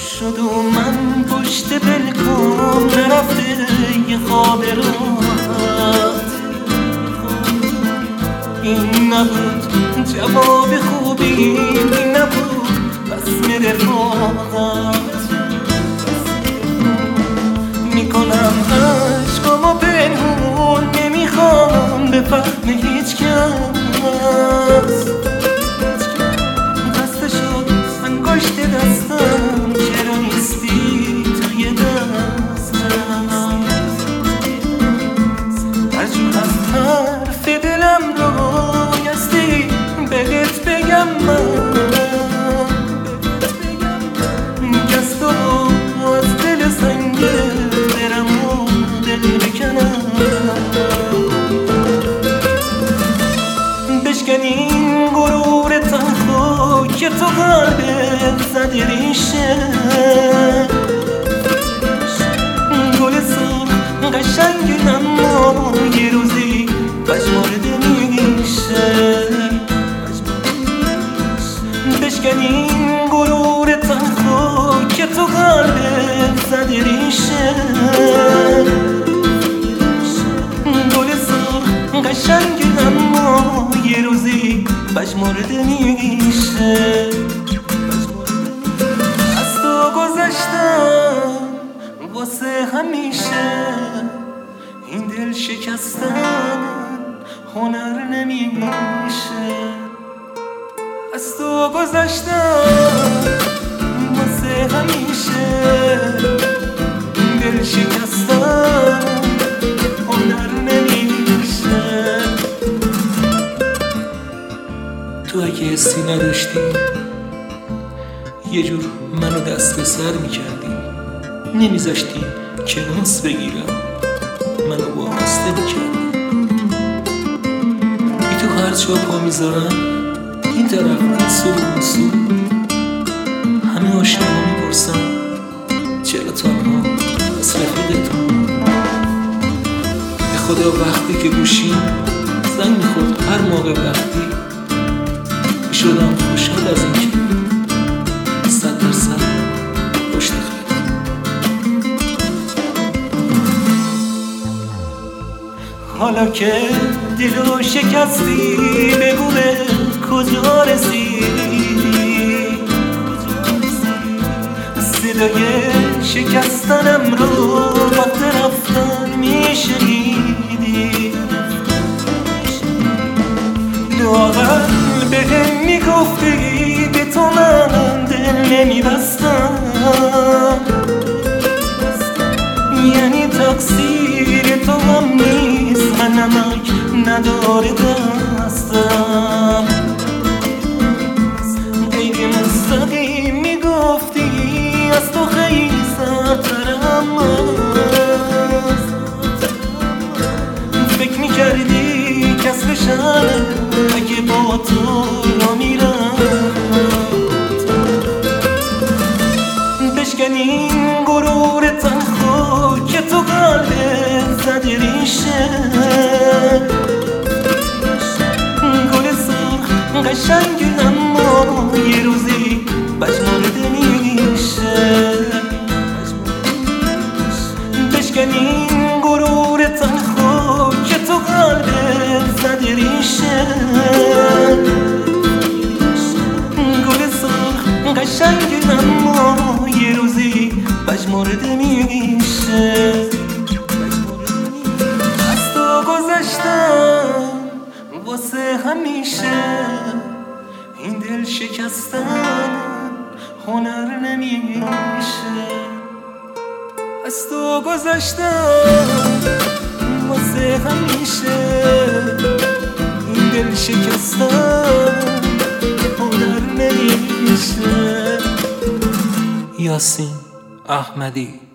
شد و من پشت بلکن نرفته یه خواب راحت. این نبود جواب خوبی، این نبود بسم رفاقت. میکنم عشقامو پنهون، نمیخوام بفهمه هیچ کس. خسته شد انگشت دستم، چرا نیستی توی دستم. هرجور از حرف دلم رو بایستی بهت بگم من، از تو از دل سنگه برم و دل بکنم. بشکن این غرور تنها که تو قلبت زده ریشه. گل سرخ قشنگ اما یه روزی پژمرده میشه. بشکن این غرور تنها که تو قلبت زده ریشه. گل سرخ قشنگ اما یه روزی پژمرده میشه. از تو گذشتم واسه همیشه، این دل شکستن هنر نمیشه. از تو گذشتم واسه همیشه، این دل شکستن هنر نمیشه. تو اگه حسی نداشتی یه جور منو دست به سر میکردی، نمیذاشتی کناس بگیرم، منو وابسته میکردی. بی تو هر جا پا میذارم این طرف این سو اون سو، همه آشنا میپرسم چرا تنها از رفیقتون. به خدا وقتی که گوشیم زنگ میخورد هر موقع وقتی شدم خوشحال از اینکه 100% پشت خط. حالا که دلو شکستی بگو به کجا رسیدی. صدای شکستنم رو وقت رفتن میشنیدی. لااقل بهم میگفتی به تو من دل نمیبستم. یعنی تقصیر تو هم نیست، من نمک نداره دستم. غیر مستقیم میگفتی از تو خیلی سرترم هست. فکر میکردی کس بشنه اگه با تو را میرم. بشکن این غرور تنها که تو قلبت زده ریشه. گل سرخ قشنگ اما یه روزی پژمرده میشه. بشکن این غرور تنها که تو قلبت زده ریشه. گل سرخ قشنگ اما یه روزی پژمرده میشه. از تو گذشتم واسه همیشه، این دل شکستن هنر نمیشه. از تو گذشتم واسه همیشه، این دل شکستن هنر نمیشه. یاسین احمدی.